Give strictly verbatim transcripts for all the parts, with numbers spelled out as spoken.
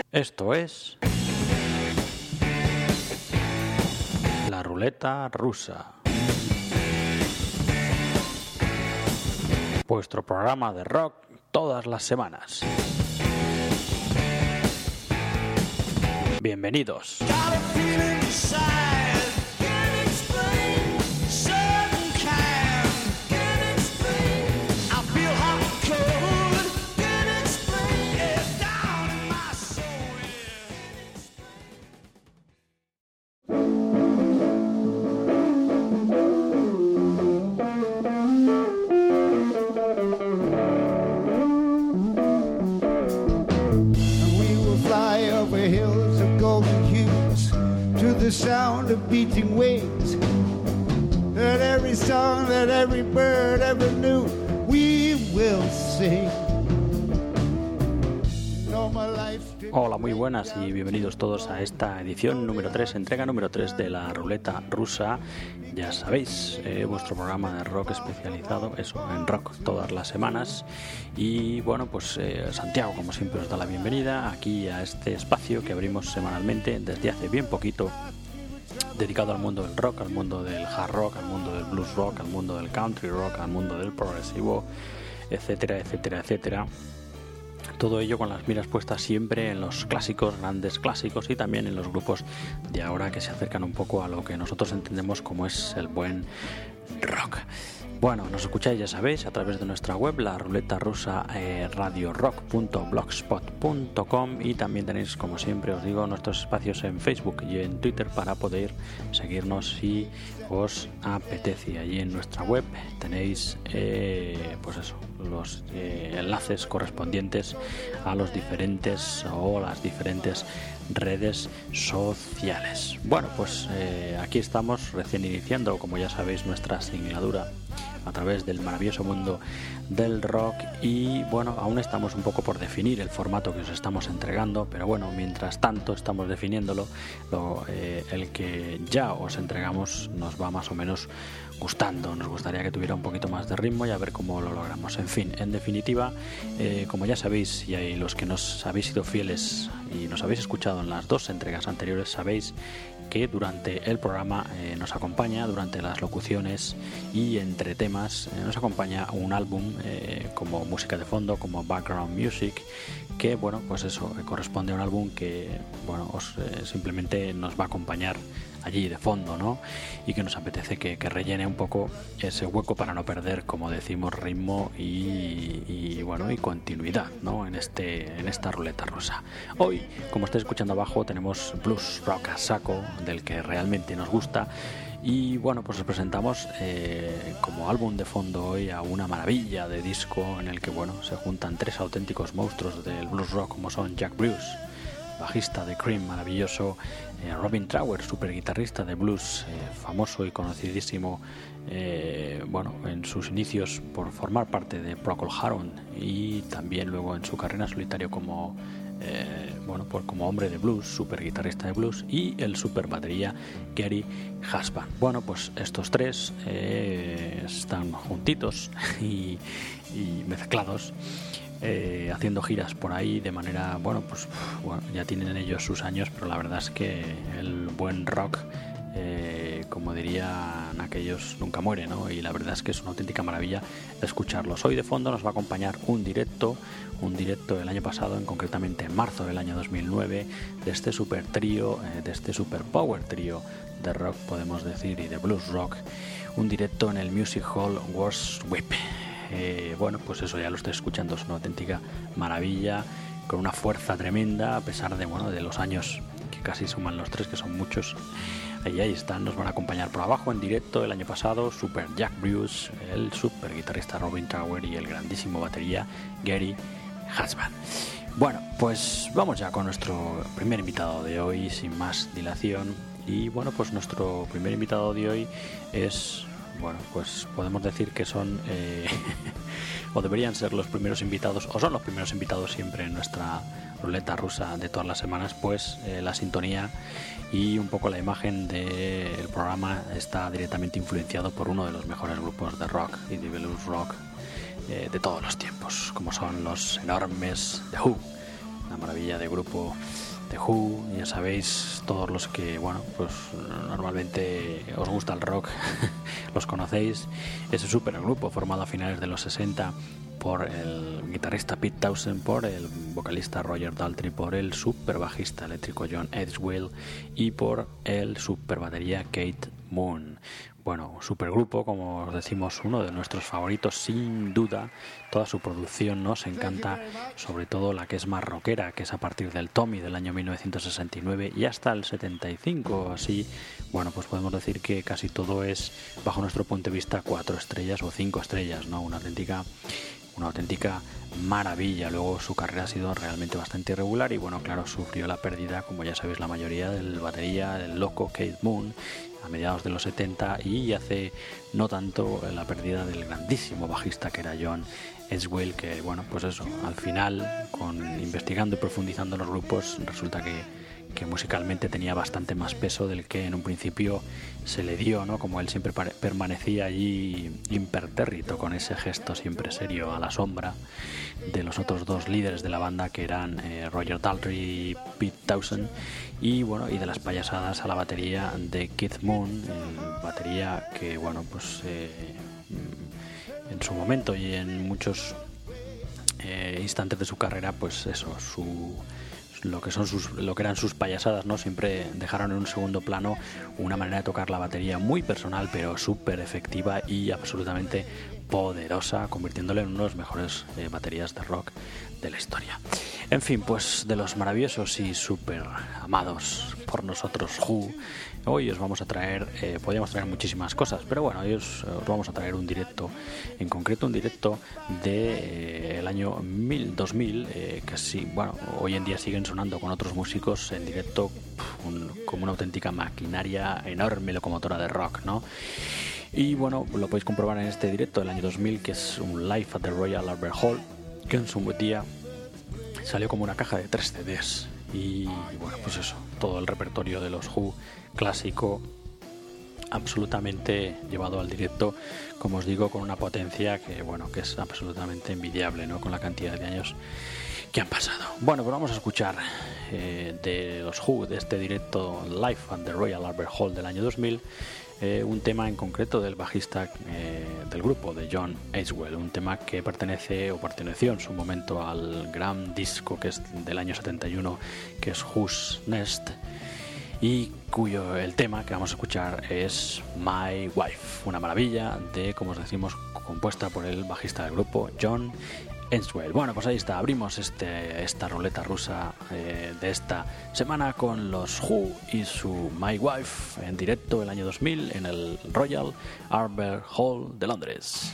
Esto es La Ruleta Rusa, vuestro programa de rock todas las semanas. Bienvenidos. The sound of beating wings, that every song, that every bird ever knew, we will sing. Hola, muy buenas y bienvenidos todos a esta edición número tres, entrega número tres de La Ruleta Rusa. Ya sabéis, eh, vuestro programa de rock especializado, eso, en rock todas las semanas. Y bueno, pues eh, Santiago, como siempre, os da la bienvenida aquí a este espacio que abrimos semanalmente desde hace bien poquito, dedicado al mundo del rock, al mundo del hard rock, al mundo del blues rock, al mundo del country rock, al mundo del progresivo, etcétera, etcétera, etcétera. Todo ello con las miras puestas siempre en los clásicos, grandes clásicos, y también en los grupos de ahora que se acercan un poco a lo que nosotros entendemos como es el buen rock. Bueno, nos escucháis, ya sabéis, a través de nuestra web, la ruleta rusa eh, radio rock punto blogspot punto com, y también tenéis, como siempre os digo, nuestros espacios en Facebook y en Twitter para poder seguirnos si os apetece. Allí en nuestra web tenéis eh, pues eso, los eh, enlaces correspondientes a los diferentes o las diferentes redes sociales. Bueno, pues eh, aquí estamos recién iniciando, como ya sabéis, nuestra singladura a través del maravilloso mundo del rock, y bueno, aún estamos un poco por definir el formato que os estamos entregando, pero bueno, mientras tanto estamos definiéndolo, lo, eh, el que ya os entregamos nos va más o menos gustando. Nos gustaría que tuviera un poquito más de ritmo y a ver cómo lo logramos. En fin, en definitiva, eh, como ya sabéis, y hay los que nos habéis sido fieles y nos habéis escuchado en las dos entregas anteriores, sabéis que durante el programa eh, nos acompaña, durante las locuciones y entre temas, eh, nos acompaña un álbum eh, como música de fondo, como background music, que bueno, pues eso, eh, corresponde a un álbum que bueno, os, eh, simplemente nos va a acompañar allí de fondo, ¿no? Y que nos apetece que, que rellene un poco ese hueco para no perder, como decimos, ritmo y, y bueno, y continuidad, ¿no? En este, en esta ruleta rusa. Hoy, como estáis escuchando abajo, tenemos blues rock a saco, del que realmente nos gusta. Y bueno, pues os presentamos eh, como álbum de fondo hoy a una maravilla de disco en el que bueno, se juntan tres auténticos monstruos del blues rock, como son Jack Bruce, bajista de Cream, maravilloso, eh, Robin Trower, super guitarrista de blues, eh, famoso y conocidísimo, eh, bueno, en sus inicios por formar parte de Procol Harum, y también luego en su carrera en solitario como eh, bueno, pues como hombre de blues, super guitarrista de blues, y el super batería Gary Husband. Bueno, pues estos tres eh, están juntitos y, y mezclados, Eh, haciendo giras por ahí de manera, bueno, pues bueno, ya tienen ellos sus años, pero la verdad es que el buen rock, eh, como dirían aquellos, nunca muere, ¿no? Y la verdad es que es una auténtica maravilla escucharlos. Hoy de fondo nos va a acompañar un directo, un directo del año pasado, en concretamente en marzo del año dos mil nueve, de este super trío, eh, de este super power trío de rock, podemos decir, y de blues rock, un directo en el Music Hall Wordswip. Eh, bueno, pues eso ya lo estoy escuchando, es una auténtica maravilla, con una fuerza tremenda, a pesar de bueno de los años que casi suman los tres, que son muchos. Ahí, ahí están, nos van a acompañar por abajo en directo el año pasado, super Jack Bruce, el super guitarrista Robin Trower y el grandísimo batería Gary Husband. Bueno, pues vamos ya con nuestro primer invitado de hoy, sin más dilación. Y bueno, pues nuestro primer invitado de hoy es, bueno, pues podemos decir que son eh, o deberían ser los primeros invitados, o son los primeros invitados siempre en nuestra ruleta rusa de todas las semanas, pues eh, la sintonía y un poco la imagen del programa está directamente influenciado por uno de los mejores grupos de rock y de blues rock eh, de todos los tiempos, como son los enormes The Who. una maravilla de grupo de Who. Ya sabéis, todos los que, bueno, pues normalmente os gusta el rock, los conocéis. Es un supergrupo formado a finales de los sesenta por el guitarrista Pete Townshend, por el vocalista Roger Daltrey, por el super bajista eléctrico John Edgewill y por el super batería Keith Moon. Bueno, supergrupo, como os decimos, uno de nuestros favoritos sin duda. Toda su producción nos encanta, sobre todo la que es más rockera, que es a partir del Tommy del año mil novecientos sesenta y nueve y hasta el setenta y cinco. Así, bueno, pues podemos decir que casi todo es, bajo nuestro punto de vista, cuatro estrellas o cinco estrellas, ¿no? Una auténtica una auténtica maravilla. Luego su carrera ha sido realmente bastante irregular y, bueno, claro, sufrió la pérdida, como ya sabéis, la mayoría del batería, del loco Keith Moon, a mediados de los setenta, y hace no tanto la pérdida del grandísimo bajista que era John Edgewill, que, bueno, pues eso, al final, con investigando y profundizando en los grupos, resulta que que musicalmente tenía bastante más peso del que en un principio se le dio, ¿no? Como él siempre permanecía allí impertérrito, con ese gesto siempre serio, a la sombra de los otros dos líderes de la banda, que eran eh, Roger Daltrey y Pete Townshend, y bueno, y de las payasadas a la batería de Keith Moon, eh, batería que, bueno, pues eh, en su momento y en muchos eh, instantes de su carrera, pues eso, su lo que son sus, lo que eran sus payasadas, ¿no? Siempre dejaron en un segundo plano una manera de tocar la batería muy personal, pero súper efectiva y absolutamente poderosa, convirtiéndole en uno de los mejores eh, baterías de rock de la historia. En fin, pues de los maravillosos y súper amados por nosotros Who, hoy os vamos a traer, eh, podríamos traer muchísimas cosas, pero bueno, hoy os, os vamos a traer un directo, en concreto un directo de eh, el año dos mil, eh, que sí, bueno, hoy en día siguen sonando con otros músicos en directo un, como una auténtica maquinaria enorme, locomotora de rock, ¿no? Y bueno, lo podéis comprobar en este directo del año dos mil, que es un live at the Royal Albert Hall, que en su día salió como una caja de tres C Ds. Y bueno, pues eso, todo el repertorio de los Who clásico, absolutamente llevado al directo, como os digo, con una potencia que, bueno, que es absolutamente envidiable, ¿no? Con la cantidad de años que han pasado. Bueno, pues vamos a escuchar eh, de los Who, de este directo Live at the Royal Albert Hall del año dos mil, eh, un tema en concreto del bajista eh, del grupo, de John Edgewill, un tema que pertenece o perteneció en su momento al gran disco que es del año setenta y uno, que es Who's Nest, y cuyo el tema que vamos a escuchar es My Wife, una maravilla de, como os decimos, compuesta por el bajista del grupo, John Edgewill. Bueno, pues ahí está, abrimos este, esta ruleta rusa eh, de esta semana con los Who y su My Wife en directo el año dos mil en el Royal Albert Hall de Londres.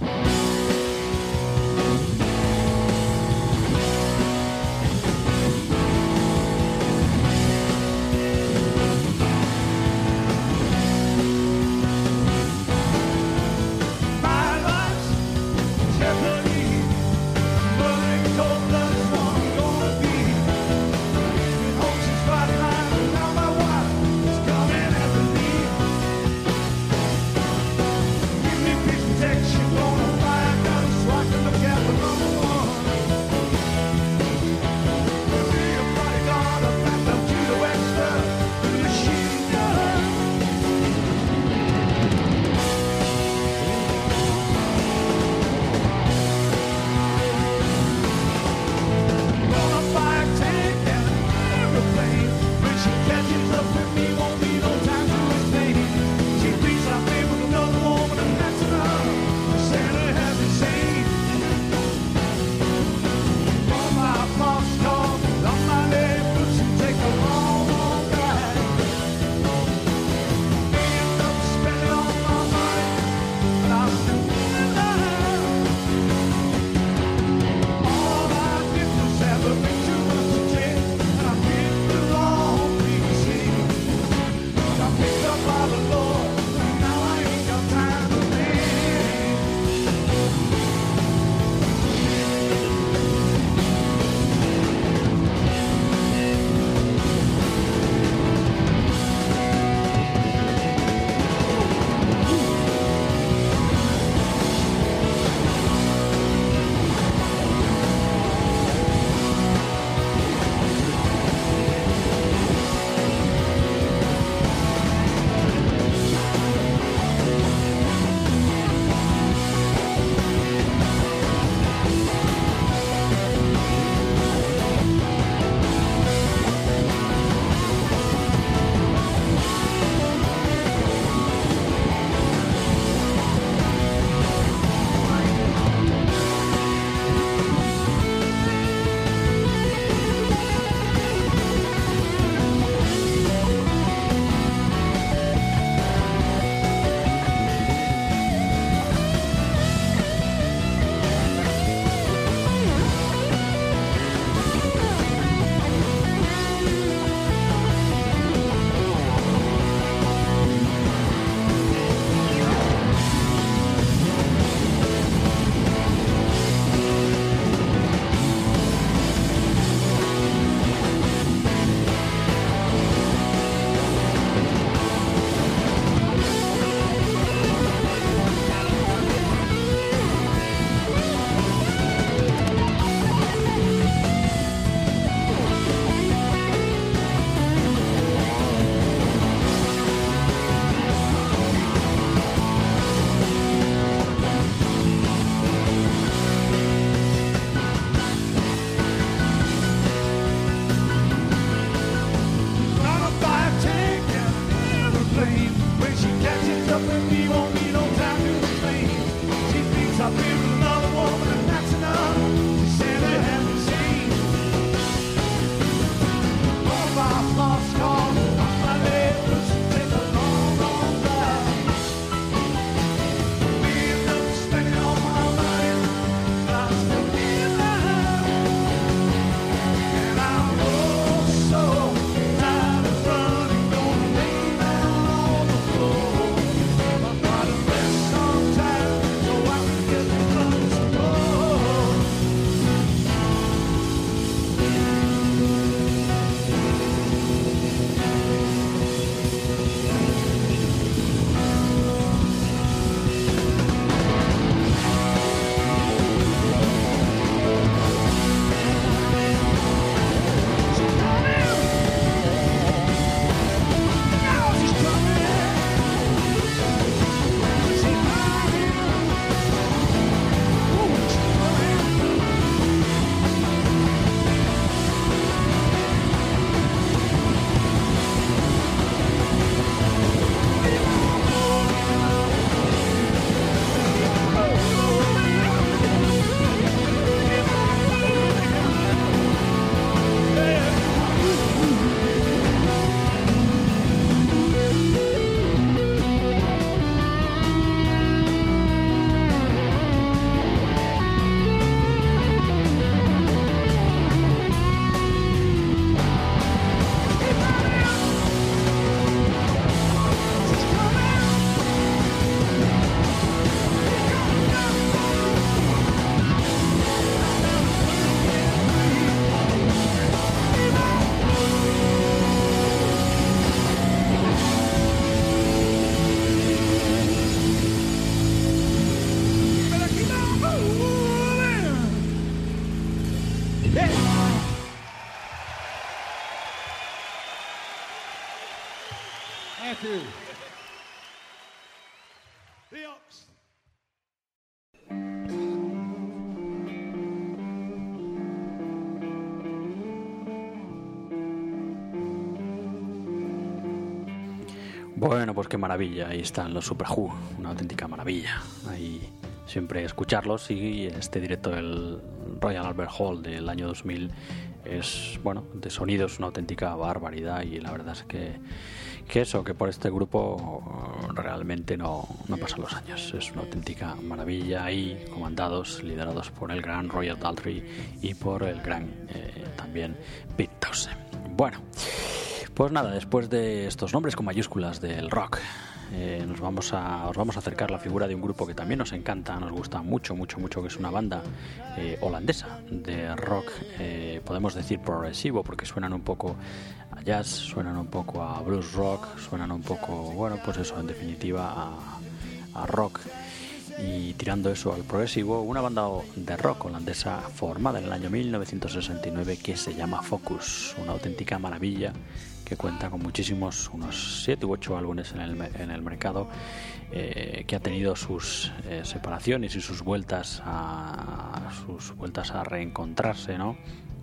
Protection, gonna buy a gun. Thank you. The Ox. Bueno, pues qué maravilla, ahí están los Super Who, una auténtica maravilla. Ahí siempre escucharlos, y este directo del Royal Albert Hall del año dos mil es, bueno, de sonido es una auténtica barbaridad, y la verdad es que, que eso, que por este grupo realmente no, no pasan los años. Es una auténtica maravilla, ahí comandados, liderados por el gran Roger Daltrey y por el gran eh, también Pete Townshend. Bueno, pues nada, después de estos nombres con mayúsculas del rock, eh, nos vamos a, os vamos a acercar la figura de un grupo que también nos encanta, nos gusta mucho, mucho, mucho, que es una banda eh, holandesa de rock, eh, podemos decir progresivo, porque suenan un poco a jazz, suenan un poco a blues rock, suenan un poco, bueno, pues eso, en definitiva a, a rock, y tirando eso al progresivo. Una banda de rock holandesa formada en el año mil novecientos sesenta y nueve que se llama Focus, una auténtica maravilla que cuenta con muchísimos, unos siete u ocho álbumes en el, en el mercado, eh, que ha tenido sus eh, separaciones y sus vueltas a sus vueltas a reencontrarse, ¿no?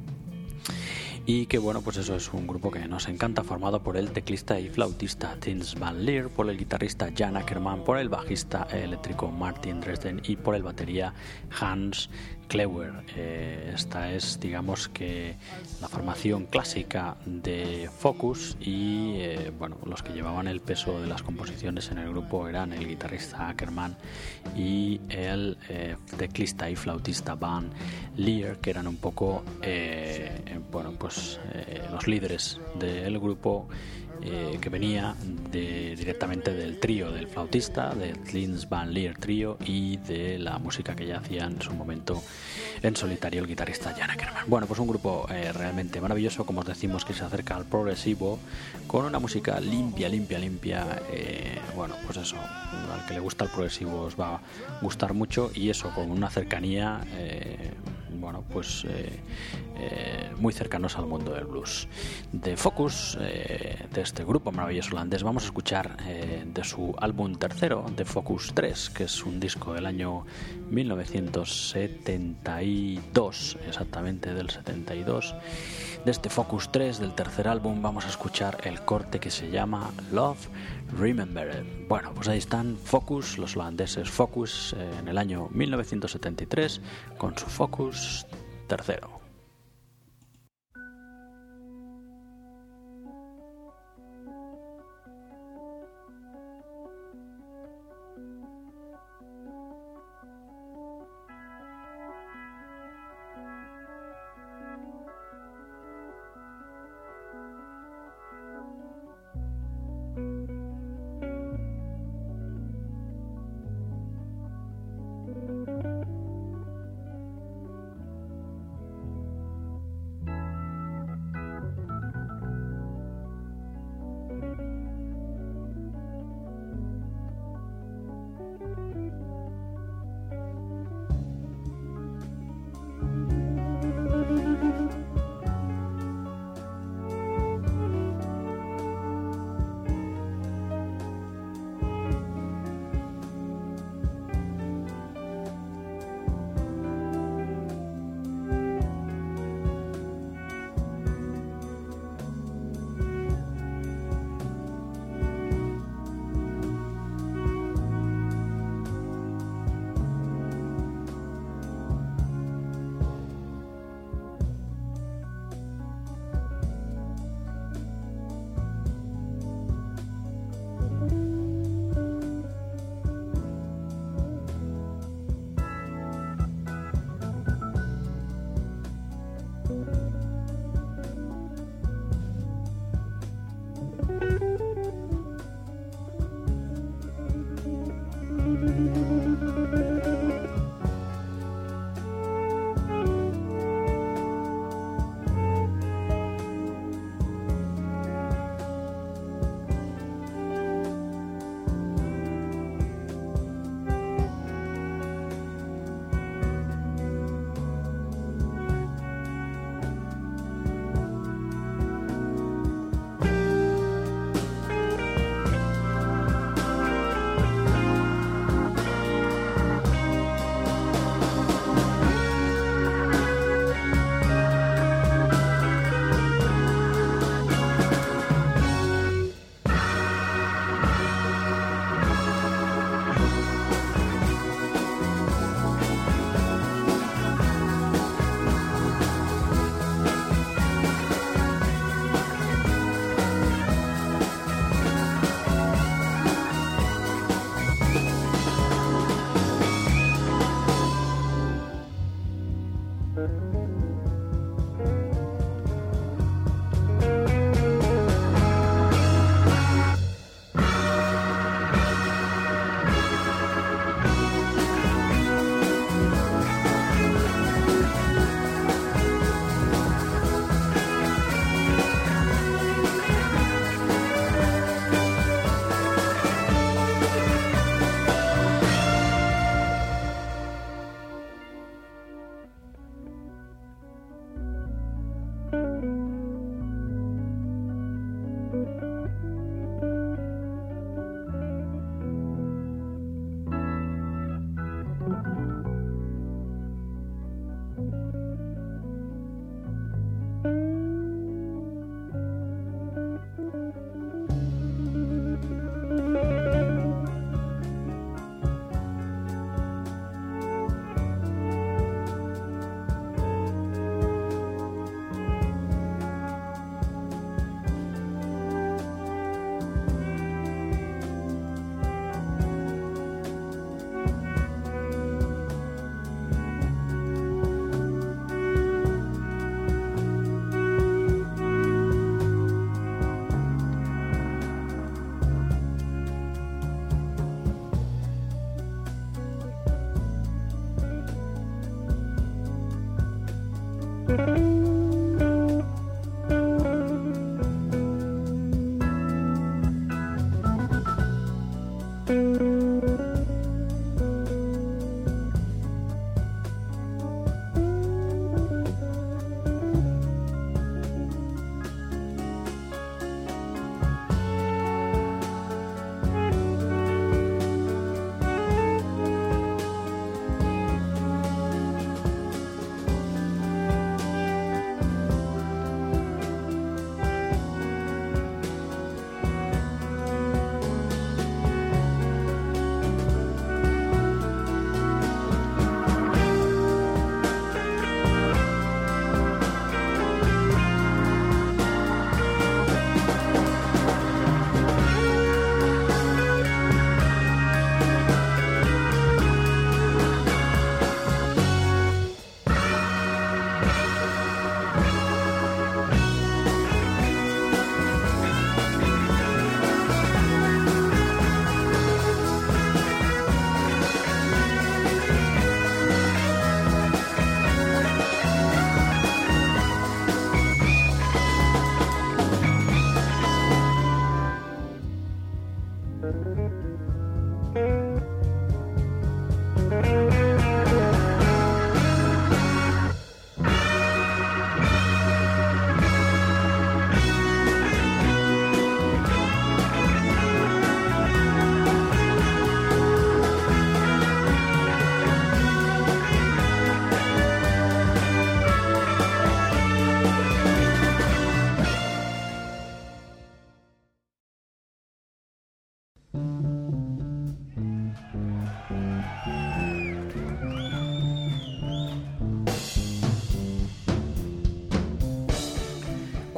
Y que, bueno, pues eso es un grupo que nos encanta, formado por el teclista y flautista Tins Van Leer, por el guitarrista Jan Ackerman, por el bajista eléctrico Martin Dresden y por el batería Hans Kleuer. Eh, esta es, digamos que, la formación clásica de Focus, y eh, bueno, los que llevaban el peso de las composiciones en el grupo eran el guitarrista Ackerman y el eh, teclista y flautista Van Leer, que eran un poco eh, bueno, pues eh, los líderes del grupo, eh, que venía de, directamente del trío del flautista, del Tins Van Leer trío, y de la música que ya hacía en su momento en solitario el guitarrista Jan Ackerman. Bueno, pues un grupo eh, realmente maravilloso, como os decimos, que se acerca al progresivo con una música limpia, limpia, limpia. Eh, bueno, pues eso, al que le gusta el progresivo os va a gustar mucho, y eso con una cercanía, eh, bueno, pues eh, eh, muy cercanos al mundo del blues. De Focus, eh, de este grupo maravilloso holandés, vamos a escuchar eh, de su álbum tercero, de Focus tres, que es un disco del año mil novecientos setenta y dos, exactamente del setenta y dos. De este Focus tres, del tercer álbum, vamos a escuchar el corte que se llama Love Remembered. Bueno, pues ahí están Focus, los holandeses Focus, eh, en el año mil novecientos setenta y tres, con su Focus tercero.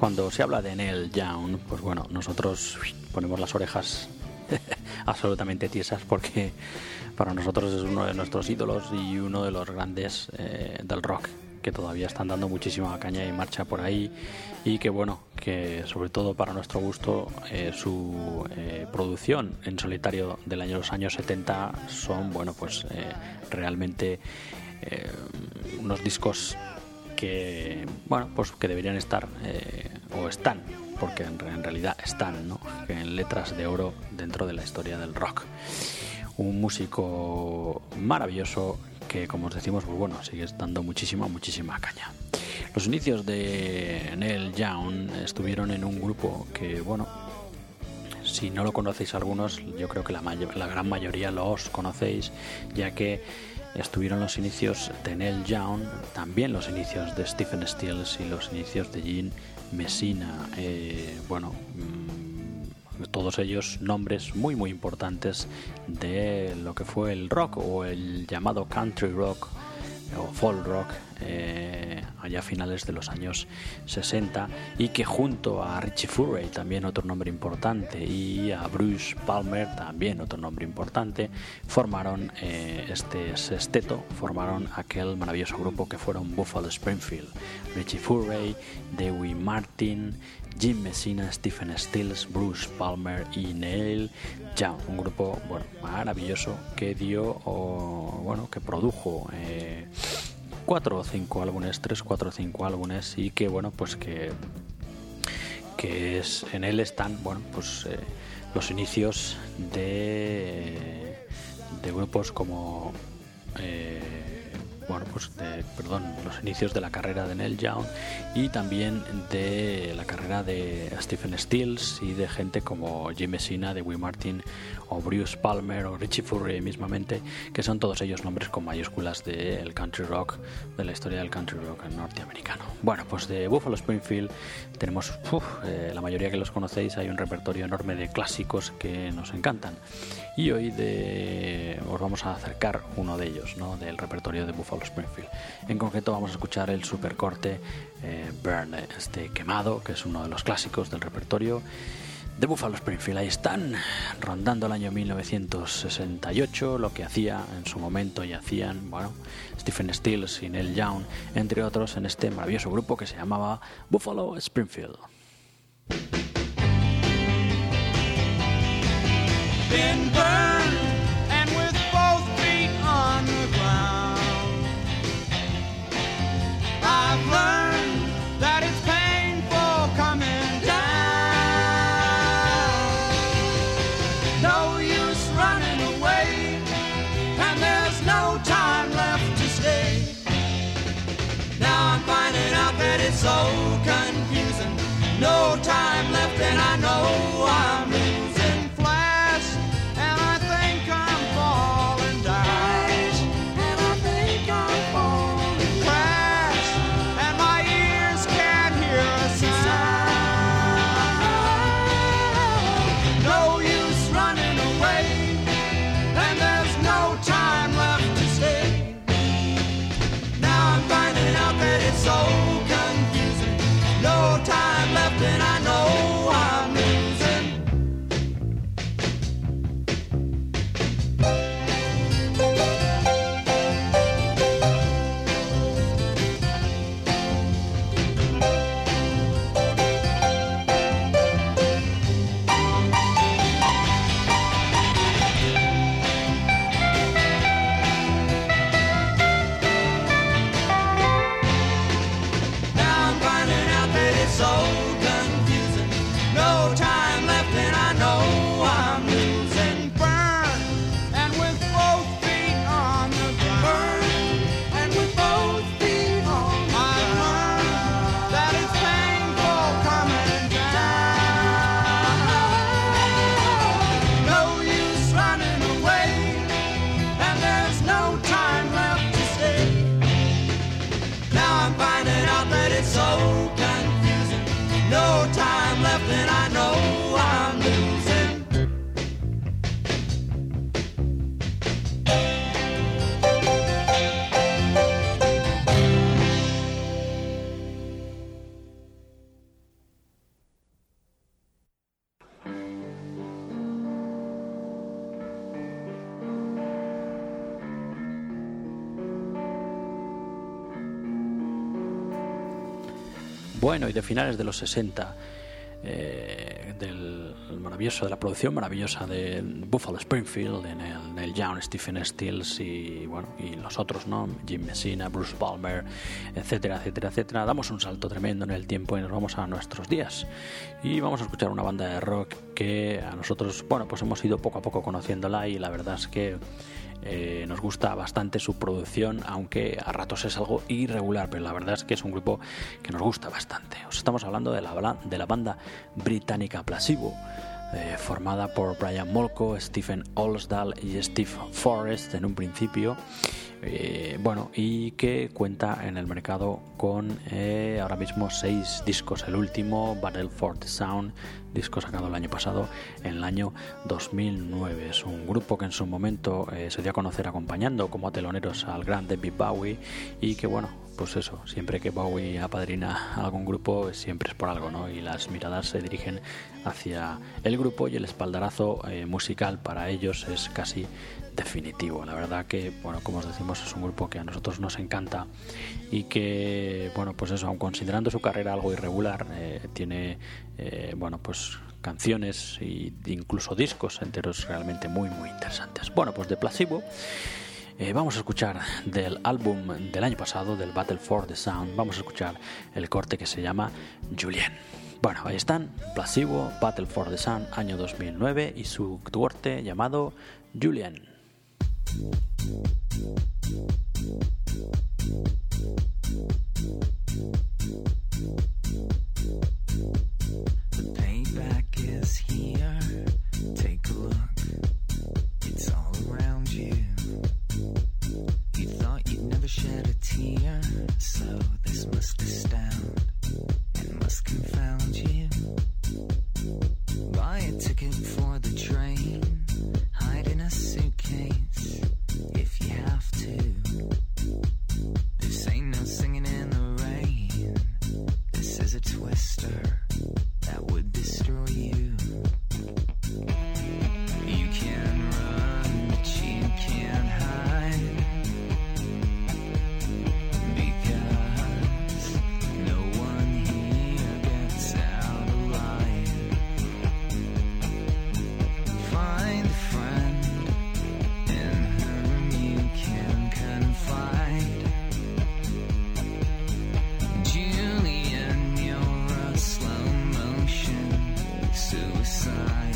cuando se habla de Neil Young, pues bueno, nosotros ponemos las orejas absolutamente tiesas porque para nosotros es uno de nuestros ídolos y uno de los grandes eh, del rock, que todavía están dando muchísima caña y marcha por ahí, y que bueno, que sobre todo para nuestro gusto eh, su eh, producción en solitario del año los años setenta son bueno pues eh, realmente eh, unos discos que bueno pues que deberían estar eh, o están, porque en, en realidad están, ¿no?, en letras de oro dentro de la historia del rock. Un músico maravilloso que, como os decimos, pues bueno, sigue dando muchísima, muchísima caña. Los inicios de Neil Young estuvieron en un grupo que, bueno, si no lo conocéis algunos, yo creo que la, may- la gran mayoría los conocéis, ya que estuvieron los inicios de Neil Young, también los inicios de Stephen Stills y los inicios de Jim Messina. Eh, bueno, mmm, todos ellos nombres muy muy importantes de lo que fue el rock o el llamado country rock o folk rock eh, allá a finales de los años sesenta, y que junto a Richie Furay, también otro nombre importante, y a Bruce Palmer, también otro nombre importante, formaron eh, este sexteto, formaron aquel maravilloso grupo que fueron Buffalo Springfield. Richie Furay, Dewey Martin, Jim Messina, Stephen Stills, Bruce Palmer y Neil Young, un grupo bueno maravilloso que dio o bueno que produjo eh, cuatro o cinco álbumes, tres, cuatro o cinco álbumes, y que bueno pues que que es en él están bueno pues eh, los inicios de de grupos como eh, bueno pues de, perdón los inicios de la carrera de Neil Young y también de la carrera de Stephen Stills y de gente como Jim Messina, Dewey Martin o Bruce Palmer o Richie Furay mismamente, que son todos ellos nombres con mayúsculas del country rock, de la historia del country rock norteamericano. Bueno, pues de Buffalo Springfield tenemos uf, eh, la mayoría que los conocéis, hay un repertorio enorme de clásicos que nos encantan, y hoy de, os vamos a acercar uno de ellos, ¿no?, del repertorio de Buffalo Springfield. En concreto vamos a escuchar el supercorte eh, Burn, este quemado, que es uno de los clásicos del repertorio de Buffalo Springfield. Ahí están, rondando el año mil novecientos sesenta y ocho, lo que hacía en su momento y hacían, bueno, Stephen Stills y Neil Young, entre otros, en este maravilloso grupo que se llamaba Buffalo Springfield. Been burned and with both feet on the ground, I've learned that it's painful coming down. No use running away, and there's no time left to stay. Now I'm finding out that it's so confusing. No time left, and I know I'm losing. Flash, and I think I'm falling down. Flash, and I think I'm falling. Crash, and my ears can't hear a sound. No use running away, and there's no time left to stay. Now I'm finding out that it's so confusing. No time left, and I know I'm bueno y de finales de los sesenta, eh, del maravilloso, de la producción maravillosa de Buffalo Springfield, en el Neil Young, Stephen Stills y bueno y los otros, ¿no? Jim Messina, Bruce Palmer, etcétera, etcétera, etcétera. Damos un salto tremendo en el tiempo y nos vamos a nuestros días y vamos a escuchar una banda de rock que a nosotros, bueno, pues hemos ido poco a poco conociéndola y la verdad es que Eh, nos gusta bastante su producción, aunque a ratos es algo irregular, pero la verdad es que es un grupo que nos gusta bastante. Os estamos hablando de la, de la banda británica Placebo, eh, formada por Brian Molko, Stephen Olsdal y Steve Forrest en un principio. Eh, bueno, y que cuenta en el mercado con eh, ahora mismo seis discos. El último, Battle for the Sound, disco sacado el año pasado, en el año dos mil nueve. Es un grupo que en su momento eh, se dio a conocer acompañando como teloneros al gran David Bowie y que bueno, pues eso, siempre que Bowie apadrina a algún grupo siempre es por algo, ¿no? Y las miradas se dirigen hacia el grupo y el espaldarazo eh, musical para ellos es casi definitivo. La verdad que, bueno, como os decimos, es un grupo que a nosotros nos encanta y que, bueno, pues eso, aun considerando su carrera algo irregular, eh, tiene, eh, bueno, pues canciones e incluso discos enteros realmente muy, muy interesantes. Bueno, pues de Placebo Eh, vamos a escuchar del álbum del año pasado, del Battle for the Sound, vamos a escuchar el corte que se llama Julien. Bueno, ahí están, Placebo, Battle for the Sound, año dos mil nueve, y su corte llamado Julien. The payback is here, take a look, it's all around you. You thought you'd never shed a tear, so this must astound and must confound you. Buy a ticket for the train, hide in a suitcase if you have to. This ain't no singing in the rain, this is a twister that would destroy you. You can run, but you can't hide, because no one here gets out alive. Find a friend in whom you can confide. Julian, you're a slow motion suicide.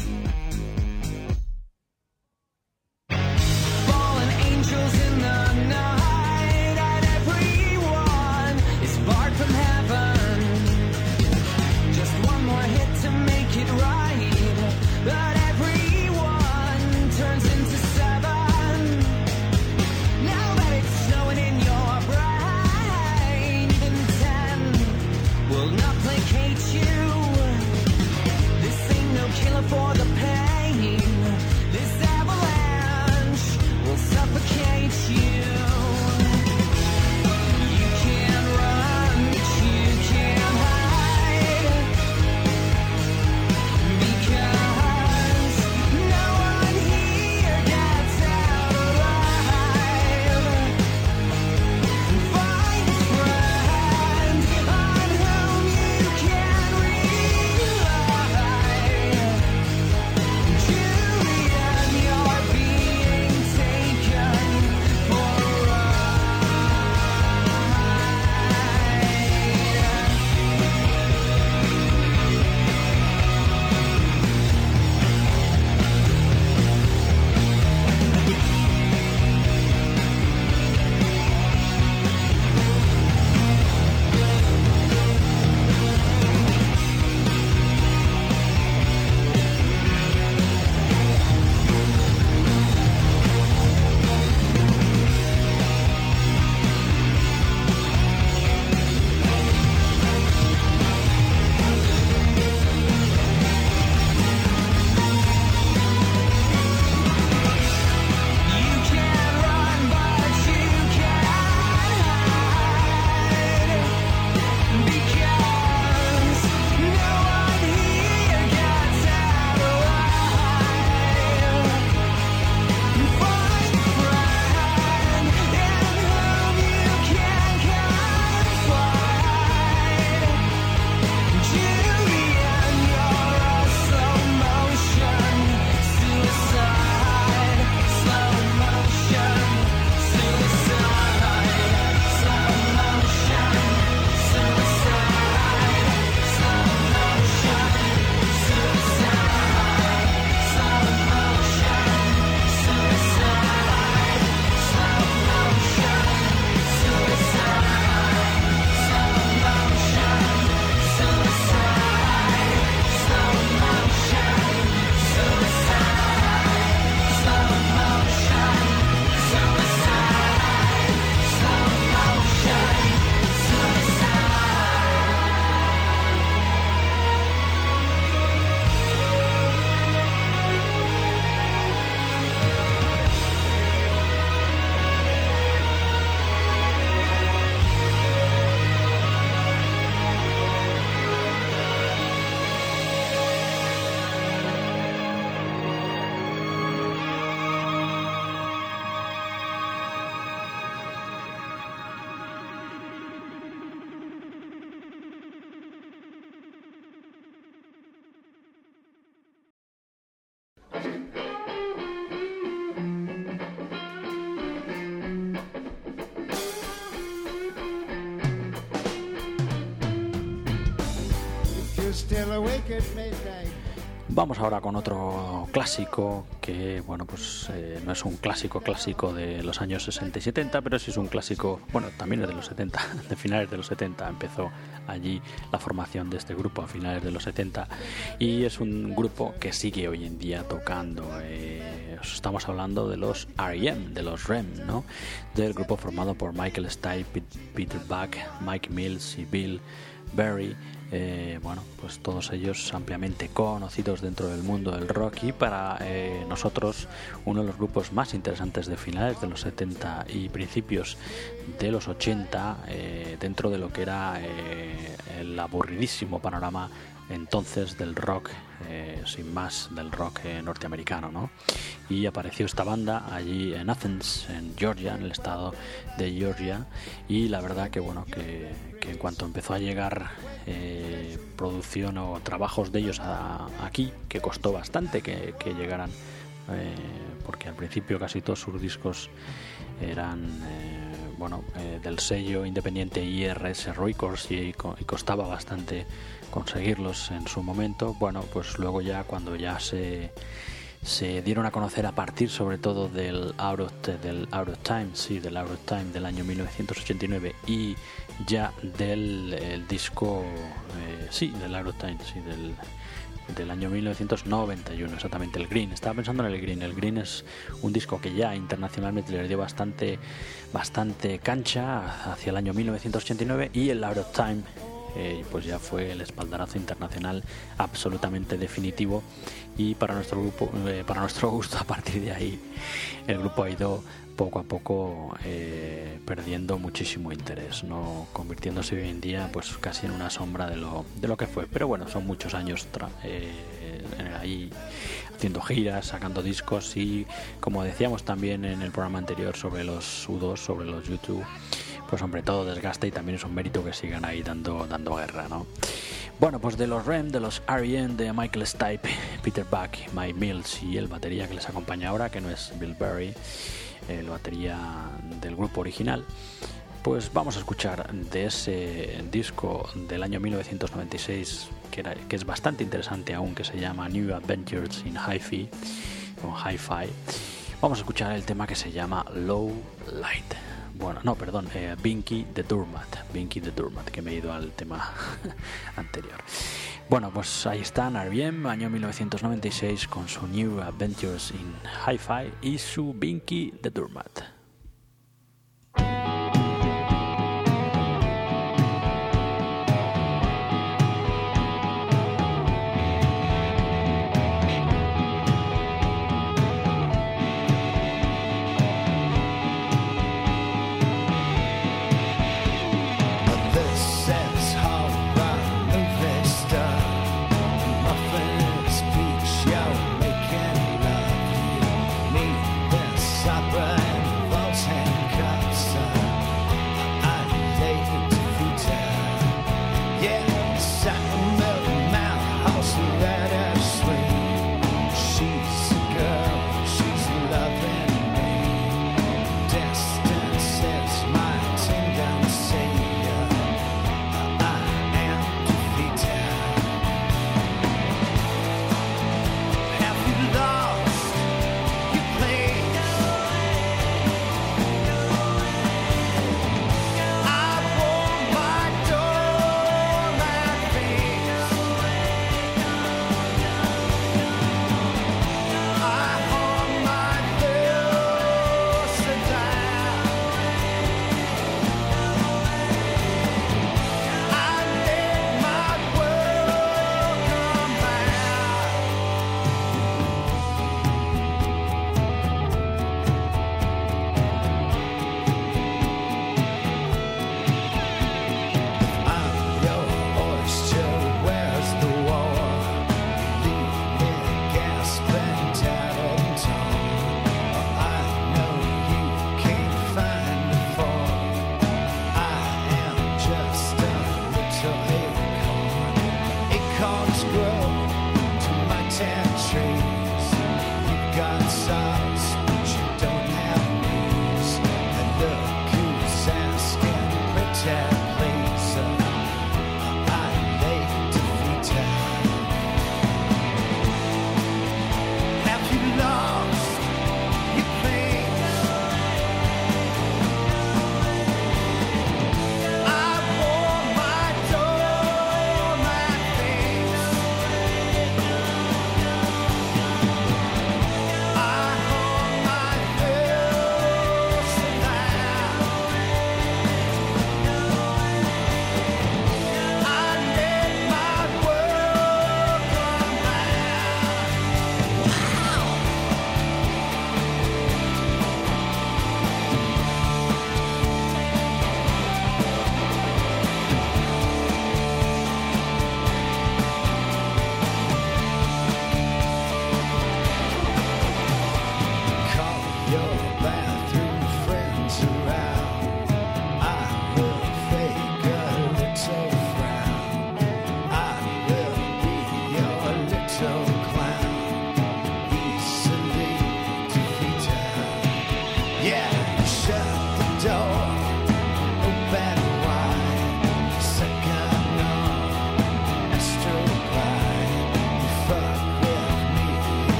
Fallen angels in the night, and everyone is barred from heaven. Just one more hit to make it right, but everyone turns into seven. Now that it's snowing in your brain, even ten will not placate you. This ain't no killer for the pain. This avalanche will suffocate you. You can run, but you can't hide, because no one here gets out alive. Find a friend on whom you can rely. still awake at midnight. Vamos ahora con otro clásico que, bueno, pues eh, no es un clásico clásico de los años sesenta y setenta, pero sí es un clásico, bueno, también es de los setenta, de finales de los setenta. Empezó allí la formación de este grupo a finales de los setenta y es un grupo que sigue hoy en día tocando. Eh, estamos hablando de los R E M, de los R E M, ¿no? Del grupo formado por Michael Stipe, Peter Buck, Mike Mills y Bill Berry. Eh, bueno, pues todos ellos ampliamente conocidos dentro del mundo del rock y para eh, nosotros uno de los grupos más interesantes de finales de los setenta y principios de los ochenta, eh, dentro de lo que era eh, el aburridísimo panorama entonces del rock, eh, sin más, del rock eh, norteamericano, ¿no? Y apareció esta banda allí en Athens, en Georgia, en el estado de Georgia, y la verdad que bueno, que, que en cuanto empezó a llegar eh, producción o trabajos de ellos a, aquí, que costó bastante que, que llegaran, eh, porque al principio casi todos sus discos eran eh, bueno, eh, del sello independiente I R S Records y, y costaba bastante conseguirlos en su momento. Bueno, pues luego ya cuando ya se se dieron a conocer a partir sobre todo del Out of, del Out of Time, sí, del Out of Time del año mil novecientos ochenta y nueve y ya del el disco, eh, sí, del Out of Time, sí, del del año mil novecientos noventa y uno, exactamente, el Green. Estaba pensando en el Green. El Green es un disco que ya internacionalmente le dio bastante bastante cancha hacia el año mil novecientos ochenta y nueve, y el Out of Time eh, pues ya fue el espaldarazo internacional absolutamente definitivo, y para nuestro grupo, eh, para nuestro gusto, a partir de ahí el grupo ha ido poco a poco eh, perdiendo muchísimo interés, no convirtiéndose hoy en día pues casi en una sombra de lo de lo que fue. Pero bueno, son muchos años tra- eh, ahí haciendo giras, sacando discos, y como decíamos también en el programa anterior sobre los U dos, sobre los U dos, pues hombre, todo desgasta y también es un mérito que sigan ahí dando dando guerra, ¿no? Bueno, pues de los R E M, de los R E M, de Michael Stipe, Peter Buck, Mike Mills y el batería que les acompaña ahora, que no es Bill Berry, el batería del grupo original, pues vamos a escuchar de ese disco del año mil novecientos noventa y seis, que, era, que es bastante interesante aún, que se llama New Adventures in Hi-Fi o Hi-Fi. Vamos a escuchar el tema que se llama Low Light. Bueno, no, perdón, eh, Binky the Doormat, Binky the Doormat, que me he ido al tema anterior. Bueno, pues ahí están, R E M, año mil novecientos noventa y seis, con su New Adventures in Hi-Fi y su Binky the Doormat. Please, uh, I lay to feet.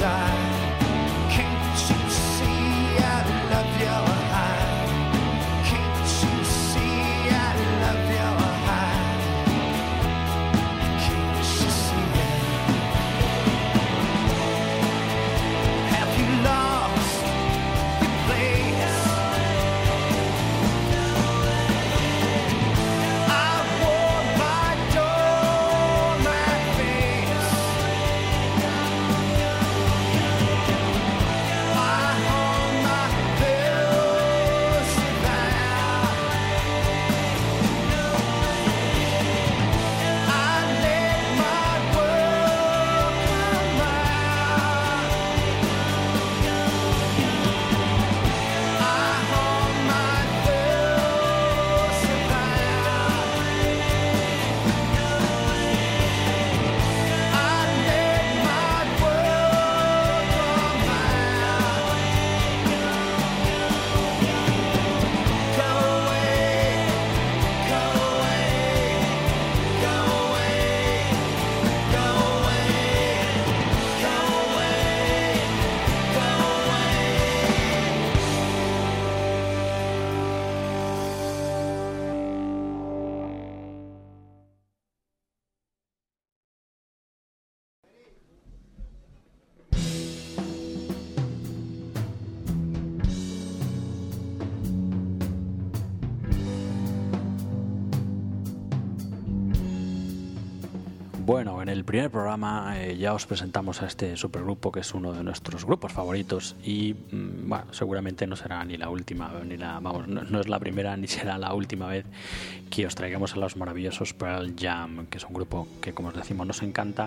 Bueno, en el primer programa eh, ya os presentamos a este supergrupo, que es uno de nuestros grupos favoritos y mmm, bueno, seguramente no será ni la última, ni la, vamos, no, no es la primera ni será la última vez que os traigamos a los maravillosos Pearl Jam, que es un grupo que, como os decimos, nos encanta,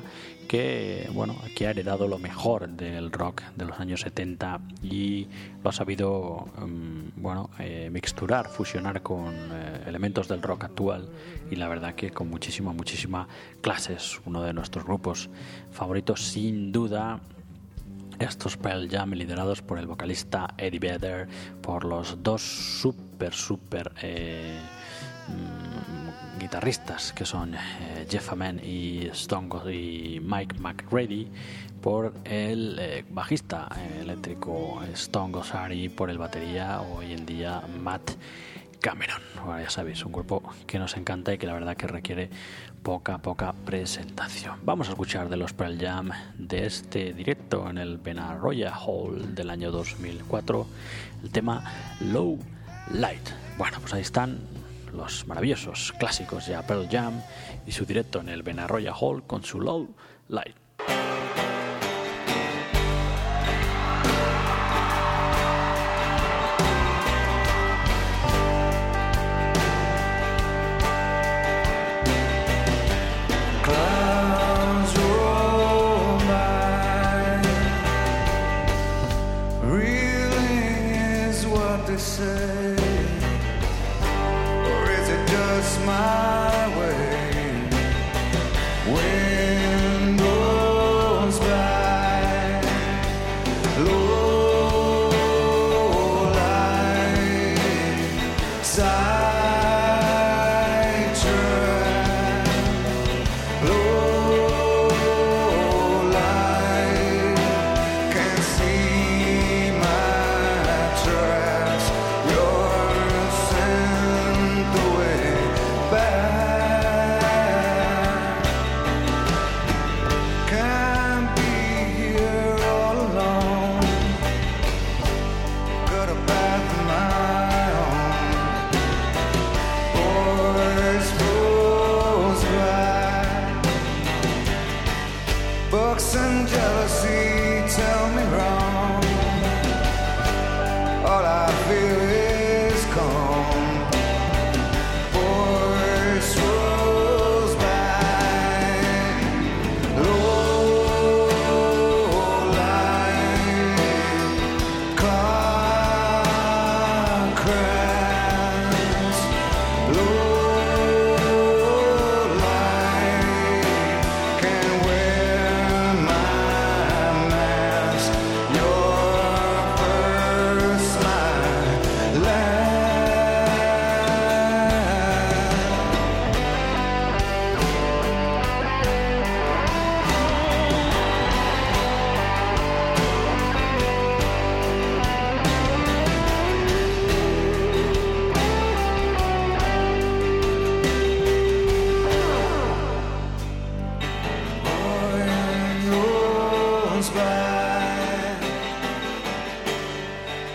que bueno, que ha heredado lo mejor del rock de los años setenta y lo ha sabido um, bueno, eh, mixturar, fusionar con eh, elementos del rock actual, y la verdad que con muchísima, muchísima clase. Es uno de nuestros grupos favoritos sin duda, estos Pearl Jam, liderados por el vocalista Eddie Vedder, por los dos súper, súper eh, mm, guitarristas que son eh, Jeff Ament y, Stone y Mike McCready, por el eh, bajista eh, eléctrico Stone Gossard y por el batería hoy en día Matt Cameron. Bueno, ya sabéis, un grupo que nos encanta y que la verdad que requiere poca, poca presentación. Vamos a escuchar de los Pearl Jam, de este directo en el Benaroya Hall del año dos mil cuatro, el tema Low Light. Bueno, pues ahí están los maravillosos clásicos ya Pearl Jam y su directo en el Benaroya Hall con su Low Light. Can't be here all alone.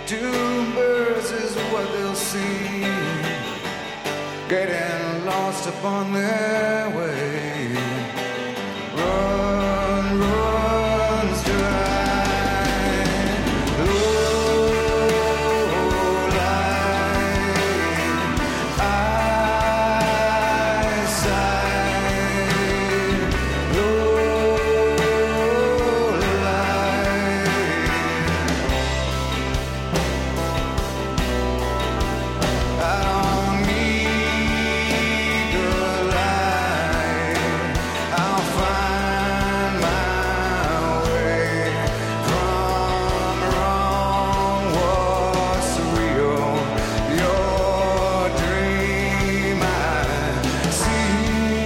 Two birds is what they'll see, getting lost upon their way. Run, run, stride, low light, eyesight, low light. I don't need the light. I'll find my way from wrong. What's real? Your dream I see.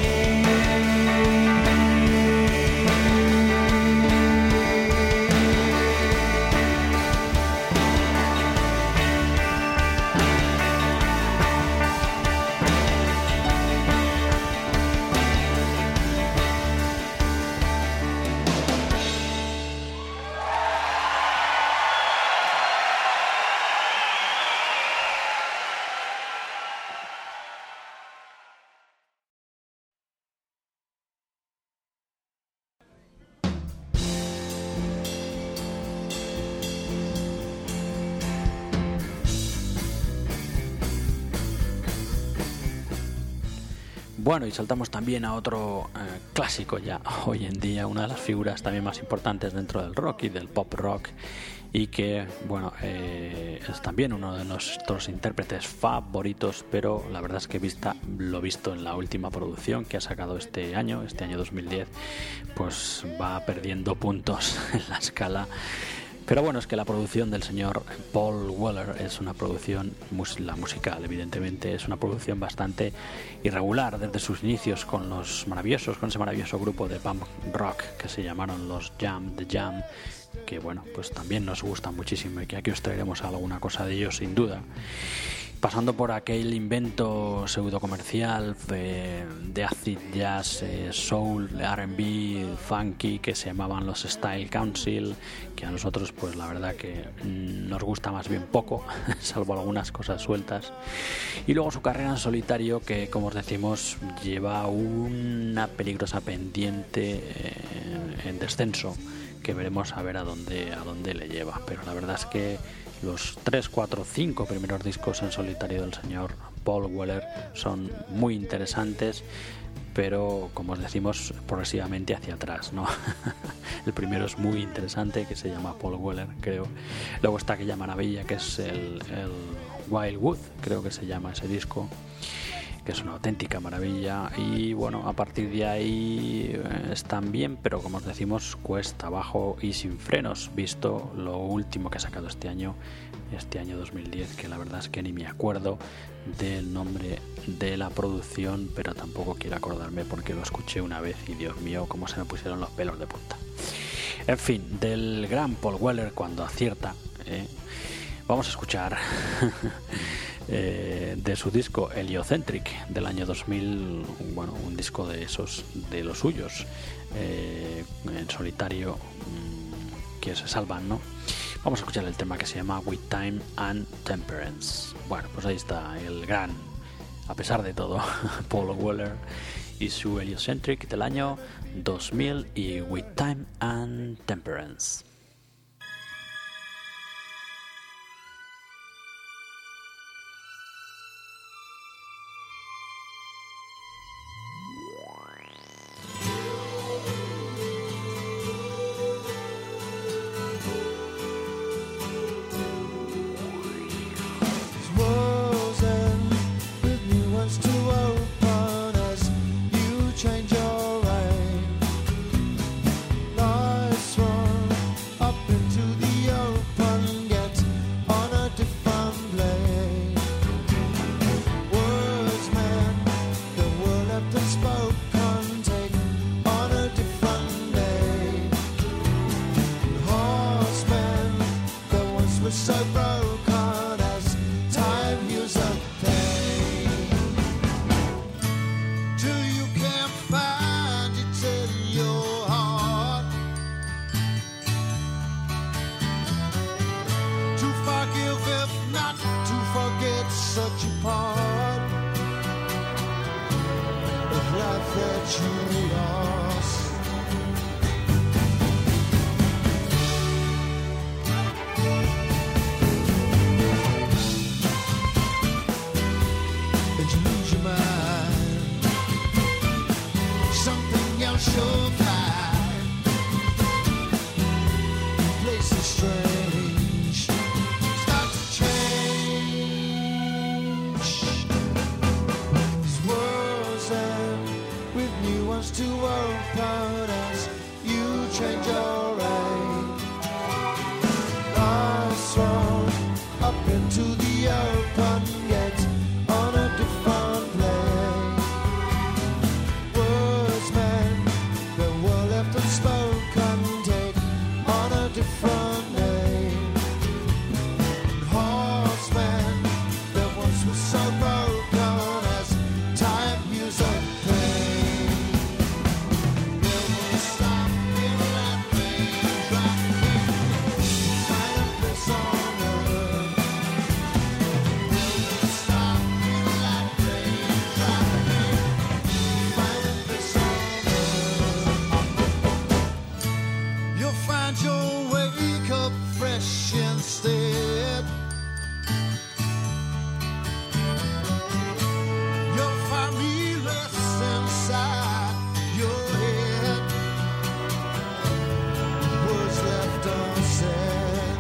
Bueno, y saltamos también a otro eh, clásico ya hoy en día, una de las figuras también más importantes dentro del rock y del pop rock, y que, bueno, eh, es también uno de nuestros intérpretes favoritos, pero la verdad es que vista lo visto en la última producción que ha sacado este año, este año dos mil diez, pues va perdiendo puntos en la escala. Pero bueno, es que la producción del señor Paul Weller es una producción, la musical evidentemente, es una producción bastante irregular desde sus inicios con los maravillosos, con ese maravilloso grupo de punk rock que se llamaron los Jam, The Jam, que bueno, pues también nos gustan muchísimo y que aquí os traeremos alguna cosa de ellos sin duda. Pasando por aquel invento pseudo comercial de, de acid jazz, eh, soul, R and B, funky, que se llamaban los Style Council, que a nosotros pues la verdad que mm, nos gusta más bien poco, salvo algunas cosas sueltas. Y luego su carrera en solitario, que como os decimos lleva una peligrosa pendiente eh, en descenso, que veremos a ver a dónde, a dónde le lleva. Pero la verdad es que los tres, cuatro, cinco primeros discos en solitario del señor Paul Weller son muy interesantes, pero como os decimos, progresivamente hacia atrás, ¿no? El primero es muy interesante, que se llama Paul Weller, creo. Luego está aquella maravilla que es el, el Wildwood, creo que se llama ese disco, que es una auténtica maravilla. Y bueno, a partir de ahí eh, están bien, pero como os decimos, cuesta abajo y sin frenos, visto lo último que ha sacado este año, este año dos mil diez, que la verdad es que ni me acuerdo del nombre de la producción, pero tampoco quiero acordarme porque lo escuché una vez y Dios mío, cómo se me pusieron los pelos de punta. En fin, del gran Paul Weller cuando acierta, eh, vamos a escuchar Eh, de su disco Heliocentric del año dos mil, bueno, un disco de esos, de los suyos, eh, en solitario, mmm, que se salvan, ¿no? Vamos a escuchar el tema que se llama With Time and Temperance. Bueno, pues ahí está el gran, a pesar de todo, Paul Weller y su Heliocentric del año dos mil y With Time and Temperance. Forgive you part of life that you lost. And you lose your mind, something else you'll find, places strange start to change. These worlds end with new ones to open as you change your aim. Eyes thrown up into the open, yet on a different plane. Words meant that were left unspoken take on a different name. Horsemen that once were so broken as time heals up pain. Never stop in that raindrop, find a place on earth. Never stop in that raindrop, find a place on earth. You'll find your wake up fresh instead. You'll find me less inside your head. Words left unsaid.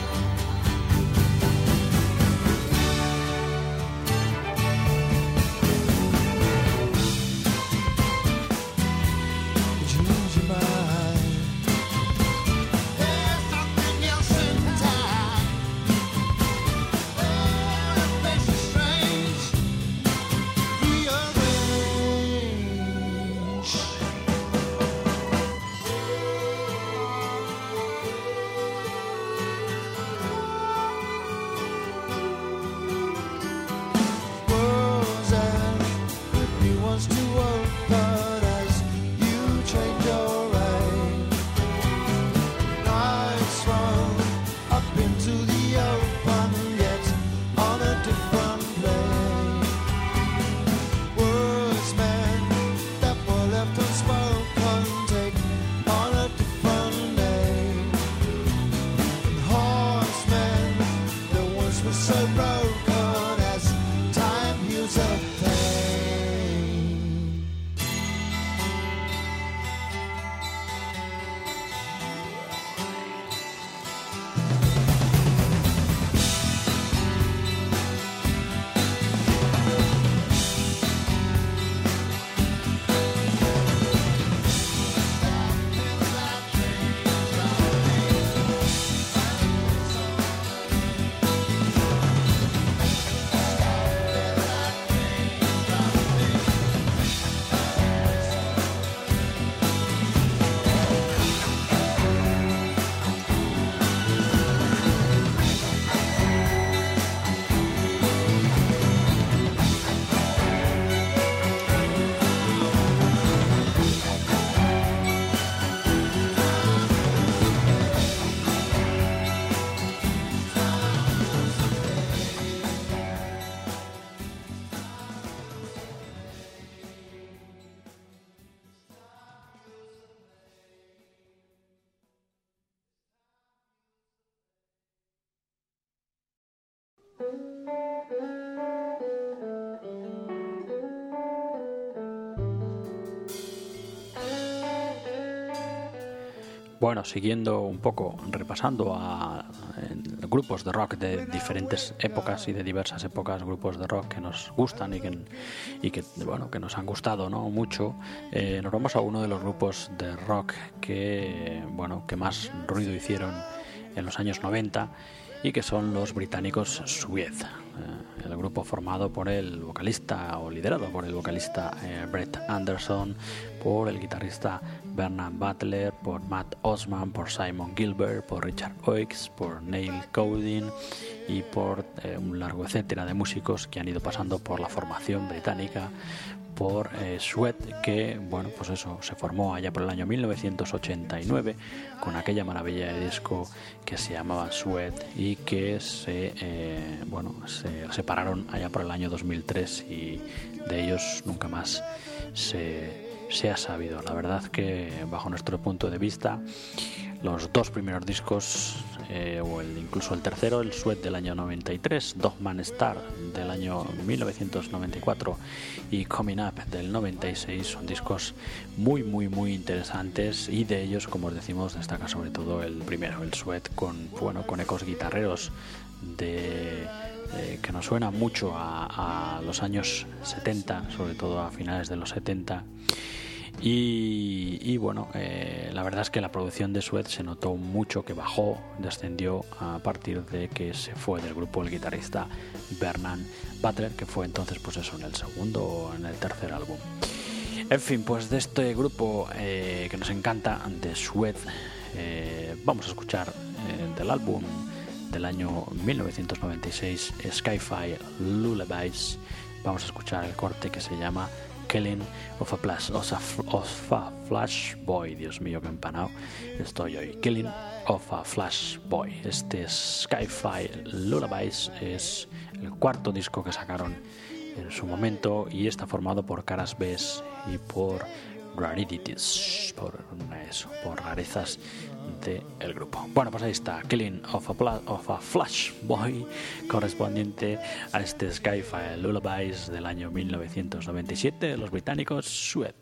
Did you lose your mind? There's something else in time. Oh, it makes it strange. Rearrange. Worlds end with new ones to open as you change your aim. Nights run up into the open, yet on a different plane. Words meant that were left unspoken take on a different name. Horsemen that once were so broken as time heals up pain. Bueno, siguiendo un poco, repasando a, en grupos de rock de diferentes épocas y de diversas épocas, grupos de rock que nos gustan y que, y que bueno, que nos han gustado, ¿no?, mucho. Eh, nos vamos a uno de los grupos de rock que, bueno, que más ruido hicieron en los años noventa y que son los británicos Suede. Eh, el grupo formado por el vocalista, o liderado por el vocalista eh, Brett Anderson, por el guitarrista Bernard Butler, por Matt Osman, por Simon Gilbert, por Richard Oakes, por Neil Cowden y por eh, un largo etcétera de músicos que han ido pasando por la formación británica por eh, Sweat, que bueno, pues eso, se formó allá por el año mil novecientos ochenta y nueve con aquella maravilla de disco que se llamaba Sweat, y que se eh, bueno, se separaron allá por el año dos mil tres, y de ellos nunca más se, se ha sabido. La verdad que bajo nuestro punto de vista, los dos primeros discos, eh, o el, incluso el tercero, el Sweat del año noventa y tres, Dogman Star del año mil novecientos noventa y cuatro y Coming Up del noventa y seis, son discos muy muy muy interesantes, y de ellos, como os decimos, destaca sobre todo el primero, el Sweat, con, bueno, con ecos guitarreros de... Eh, que nos suena mucho a, a los años setenta, sobre todo a finales de los setenta. Y, y bueno, eh, la verdad es que la producción de Sweat se notó mucho que bajó, descendió a partir de que se fue del grupo el guitarrista Vernon Butler, que fue entonces pues eso, en el segundo o en el tercer álbum. En fin, pues de este grupo eh, que nos encanta, de Sweat, eh, vamos a escuchar eh, del álbum del año mil novecientos noventa y seis, Sci-Fi Lullabies, vamos a escuchar el corte que se llama Killing of a, Flash, of, a, of a Flash Boy. Dios mío, que empanado estoy hoy. Killing of a Flash Boy. Este Sci-Fi Lullabies es el cuarto disco que sacaron en su momento, y está formado por caras B y por rarities, por eso, por rarezas del grupo. Bueno, pues ahí está, Killing of a, Pla- of a Flash Boy, correspondiente a este Sci-Fi Lullabies del año mil novecientos noventa y siete de los británicos Sweat.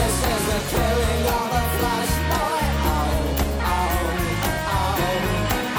Killing of a flash boy, oh, oh, oh,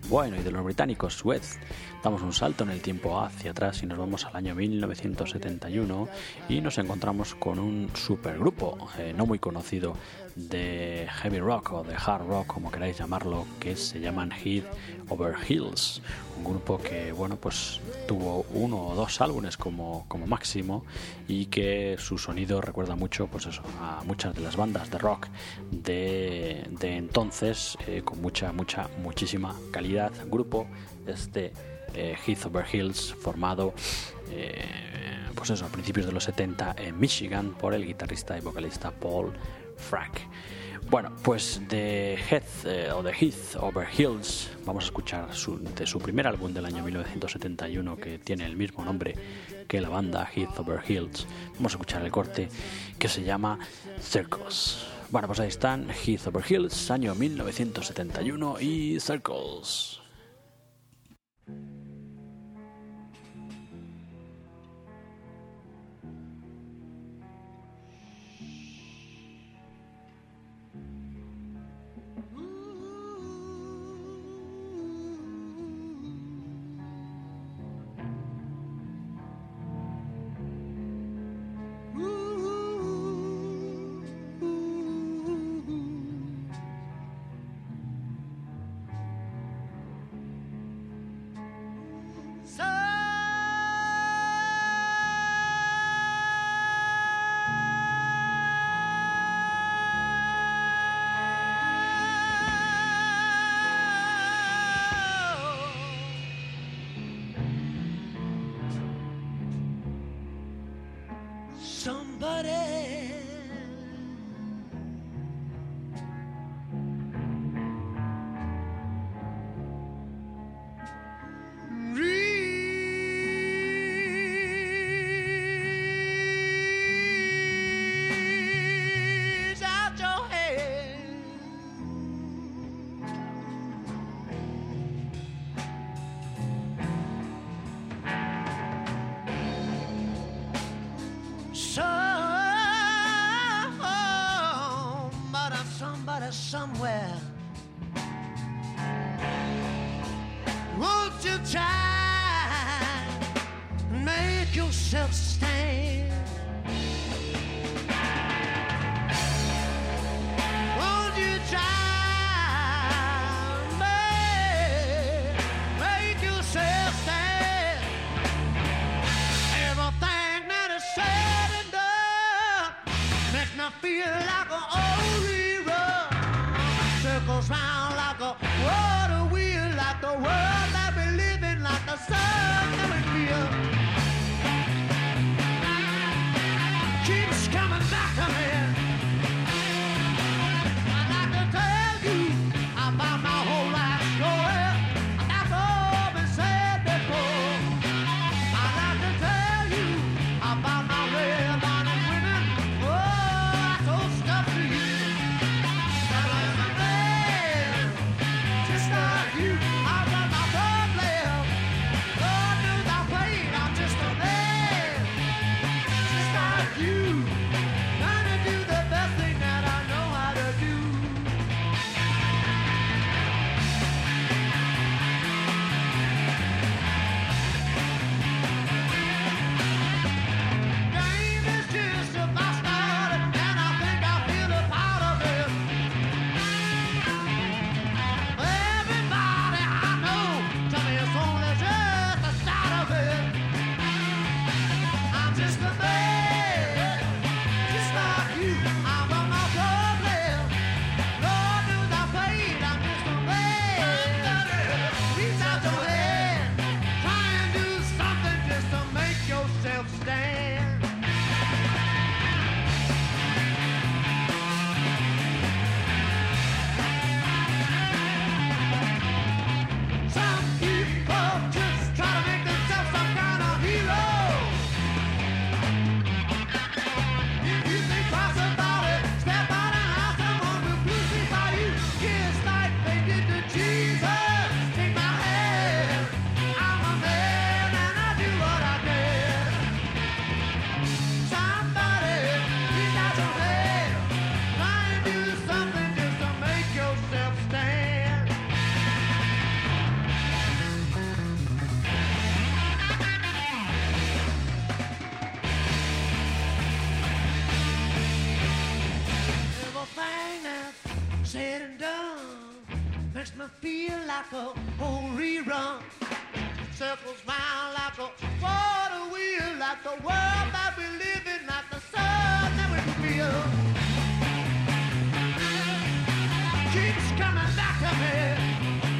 Bueno, y de los británicos Suede, damos un salto en el tiempo hacia atrás y nos vamos al año mil novecientos setenta y uno y nos encontramos con un supergrupo eh, no muy conocido de heavy rock o de hard rock, como queráis llamarlo, que se llaman Heath Over Heels, un grupo que bueno pues tuvo uno o dos álbumes como, como máximo y que su sonido recuerda mucho pues eso a muchas de las bandas de rock de, de entonces, eh, con mucha mucha muchísima calidad. Grupo este eh, Heath Over Heels, formado eh, pues eso a principios de los setenta en Michigan por el guitarrista y vocalista Paul Frank. Bueno, pues de Heath eh, o de Heath Over Heels vamos a escuchar su, de su primer álbum del año mil novecientos setenta y uno, que tiene el mismo nombre que la banda, Heath Over Heels. Vamos a escuchar el corte que se llama Circles. Bueno, pues ahí están Heath Over Heels, año mil novecientos setenta y uno, y Circles. Somebody reach out your hand, somebody, somebody somewhere. Won't you try and make yourself stand? Won't you try and make, make yourself stand? Everything that is said and done makes me feel like an old rerun. Circles round like a water wheel, like the world that we live in, like the sun that we feel. said and done makes me feel like a whole rerun. Circles round like a water wheel, like the world that we live in, like the sun that we feel. Keeps coming back to me.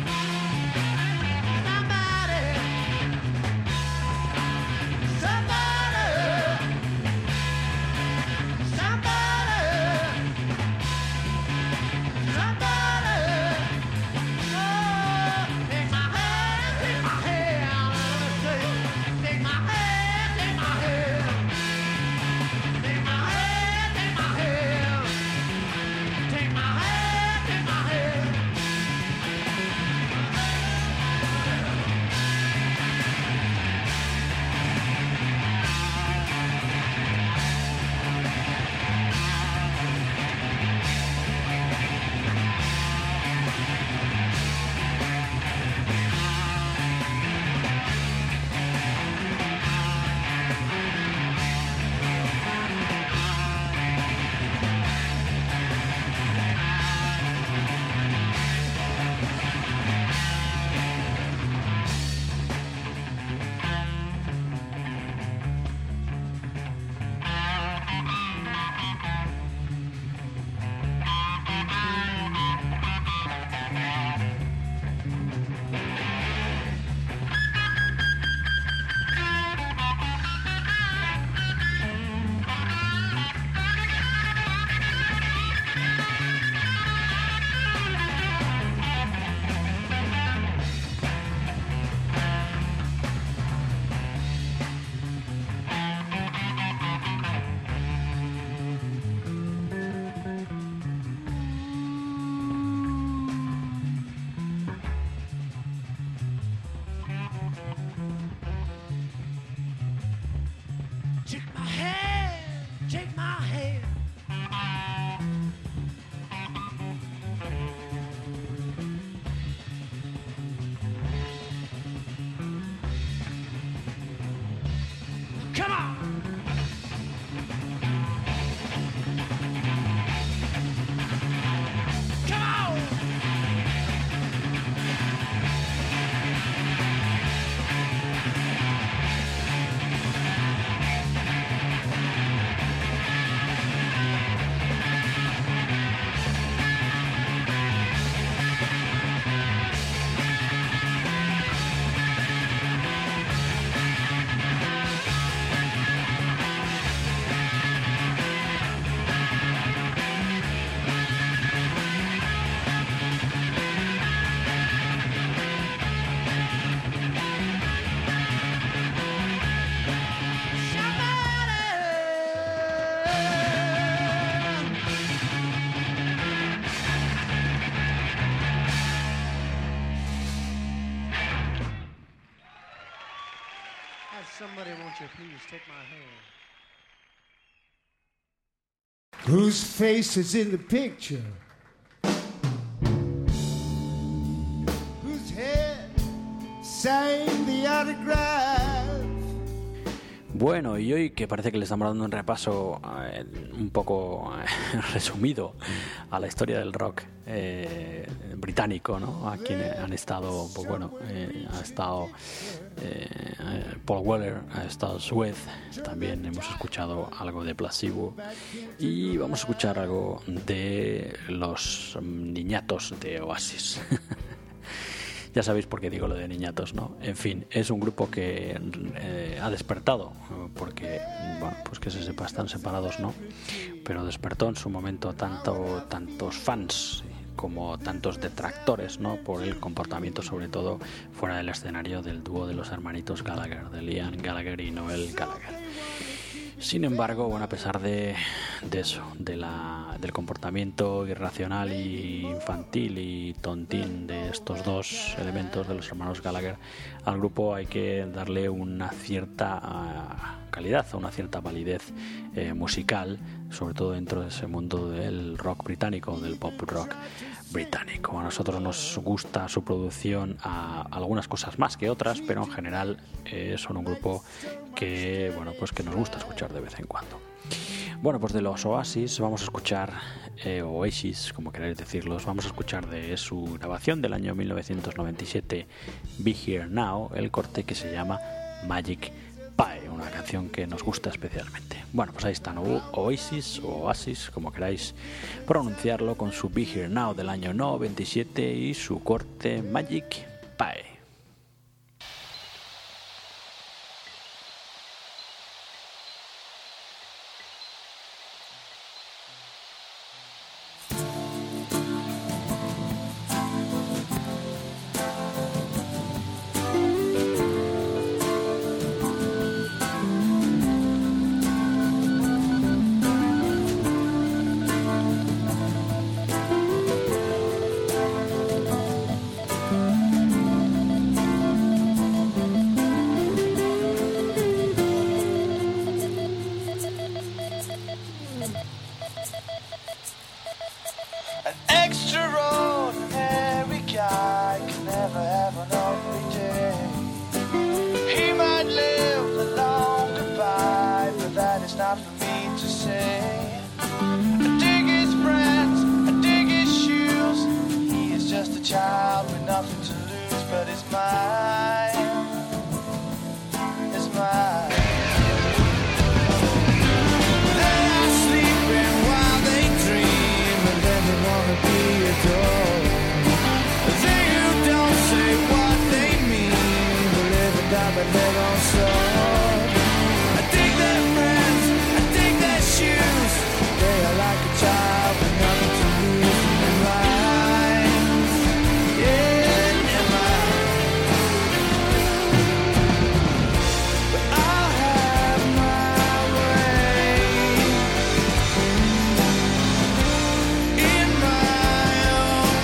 Somebody, won't you please take my hand? Whose face is in the picture? Whose head sang the autograph? Bueno, y hoy que parece que le estamos dando un repaso eh, un poco eh, resumido a la historia del rock eh, británico, ¿no? Aquí han estado, pues bueno, eh, ha estado eh, Paul Weller, ha estado Suez, también hemos escuchado algo de Placebo y vamos a escuchar algo de los niñatos de Oasis. Ya sabéis por qué digo lo de niñatos, ¿no? En fin, es un grupo que eh, ha despertado, porque, bueno, pues que se sepa, están separados, ¿no? Pero despertó en su momento tanto, tantos fans como tantos detractores, ¿no? Por el comportamiento, sobre todo fuera del escenario, del dúo de los hermanitos Gallagher, de Liam Gallagher y Noel Gallagher. Sin embargo, bueno, a pesar de, de eso, de la, del comportamiento irracional y infantil y tontín de estos dos elementos de los hermanos Gallagher, al grupo hay que darle una cierta uh, calidad, una cierta validez eh, musical, sobre todo dentro de ese mundo del rock británico, del pop rock británico. A nosotros nos gusta su producción, a algunas cosas más que otras, pero en general eh, son un grupo que, bueno, pues que nos gusta escuchar de vez en cuando. Bueno, pues de los Oasis vamos a escuchar, eh, Oasis, como queráis decirlos, vamos a escuchar de su grabación del año mil novecientos noventa y siete, Be Here Now, el corte que se llama Magic Pie, una canción que nos gusta especialmente. Bueno, pues ahí están, Oasis o Oasis, como queráis pronunciarlo, con su Be Here Now del año noventa y siete y su corte Magic Pie. In my own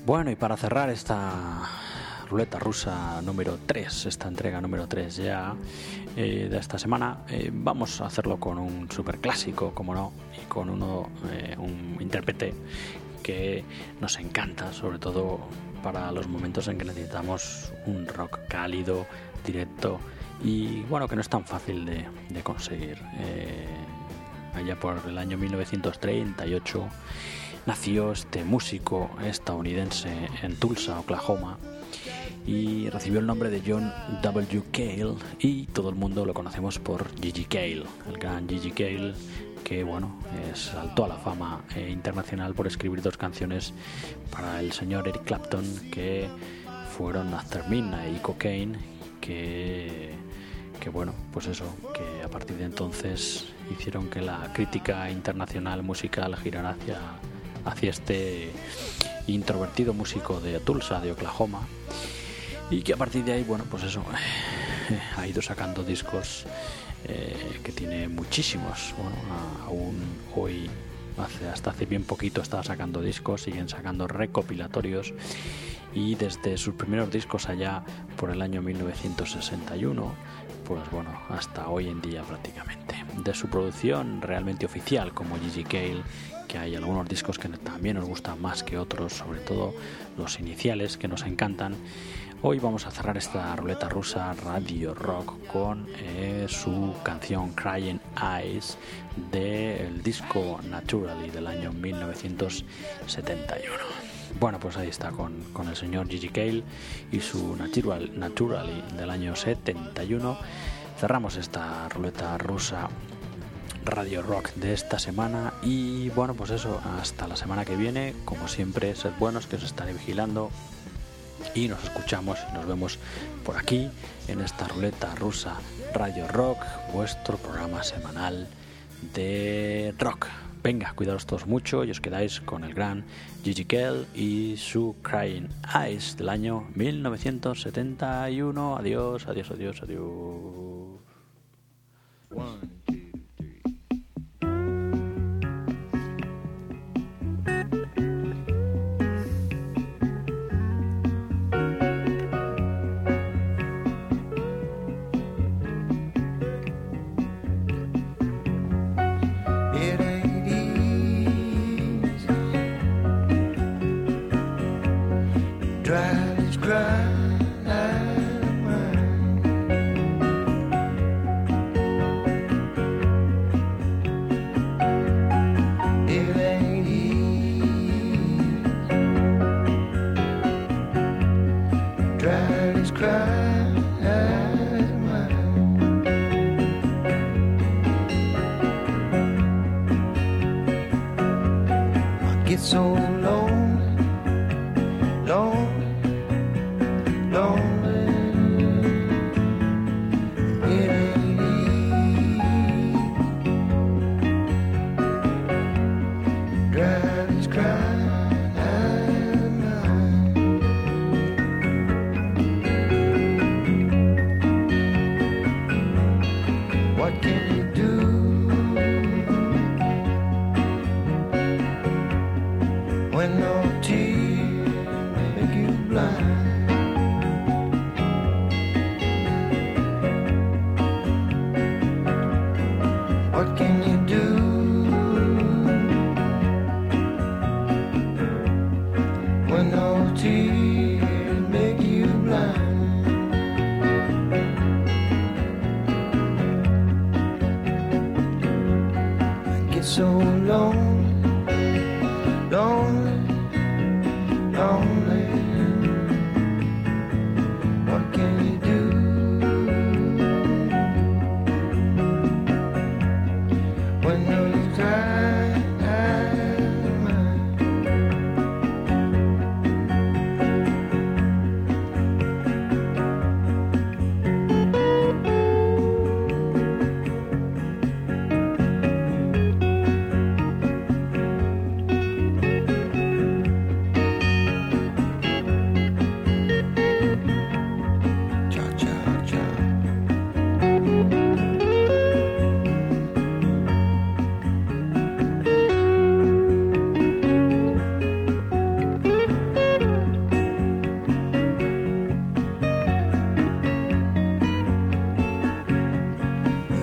Bueno, y para cerrar esta ruleta rusa número tres, esta entrega número tres ya eh, de esta semana, eh, vamos a hacerlo con un superclásico, como no, y con uno, eh, un intérprete que nos encanta, sobre todo para los momentos en que necesitamos un rock cálido, directo y bueno, que no es tan fácil de, de conseguir. Eh, allá por el año mil novecientos treinta y ocho nació este músico estadounidense en Tulsa, Oklahoma, y recibió el nombre de John W. Cale, y todo el mundo lo conocemos por Gigi Cale, el gran Gigi Cale, que bueno, eh, saltó a la fama eh, internacional por escribir dos canciones para el señor Eric Clapton, que fueron After Midnight y Cocaine, que, que bueno, pues eso, que a partir de entonces hicieron que la crítica internacional musical girara hacia, hacia este introvertido músico de Tulsa, de Oklahoma, y que a partir de ahí, bueno, pues eso, eh, ha ido sacando discos eh, que tiene muchísimos. Bueno, aún hoy, hace, hasta hace bien poquito estaba sacando discos, siguen sacando recopilatorios, y desde sus primeros discos allá por el año mil novecientos sesenta y uno, pues bueno, hasta hoy en día prácticamente. De su producción realmente oficial como Gigi Cale, que hay algunos discos que también nos gustan más que otros, sobre todo los iniciales, que nos encantan. Hoy vamos a cerrar esta ruleta rusa Radio Rock con eh, su canción Crying Eyes del disco Naturally del año mil novecientos setenta y uno. Bueno, pues ahí está con, con el señor Gigi Cale y su Natural, Naturally del año setenta y uno. Cerramos esta ruleta rusa Radio Rock de esta semana, y bueno, pues eso, hasta la semana que viene. Como siempre, sed buenos, que os estaré vigilando, y nos escuchamos y nos vemos por aquí en esta ruleta rusa Radio Rock, vuestro programa semanal de rock. Venga, cuidaos todos mucho y os quedáis con el gran Gigi Cale y su Crying Eyes del año mil novecientos setenta y uno. Adiós, adiós, adiós, adiós. One. So lonely, lonely, lonely. It ain't easy. Drive is crying at night. What can you do when no tears make you blind? What can you do when no tears make you blind? I get so lonely, lonely, lonely. What can you do when those eyes are mine?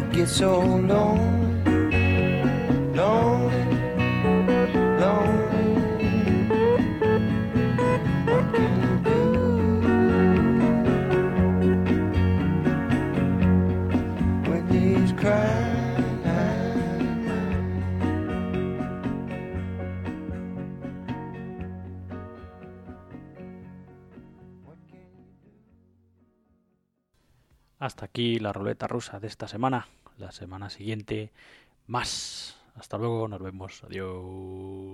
get so lonely, lonely, lonely. What can you do with these crying? Hasta aquí la ruleta rusa de esta semana. La semana siguiente, más. Hasta luego, nos vemos. Adiós.